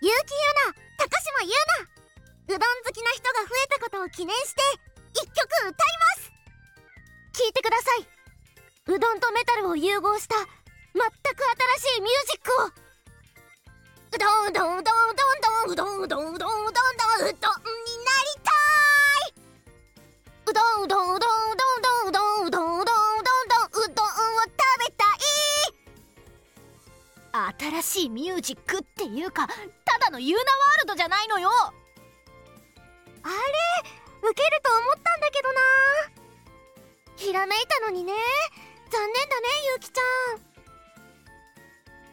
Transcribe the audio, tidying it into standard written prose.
結城優奈、高島優奈、うどん好きな人が増えたことを記念して一曲歌います。聴いてください。うどんとメタルを融合した全く新しいミュージックを。うどんうどんうどんうどんうどんうどんうどんうどんうどんうどんうどんになりたい。うどんうどんうどんうどんうどんうどんうどんうどんうどんうどんうどんを食べたい。新しいミュージックっていうか、ただのユーナワールドじゃないのよ。あれ、ウケると思ったんだけどな。ひらめいたのにね。残念だね、ゆうきちゃん。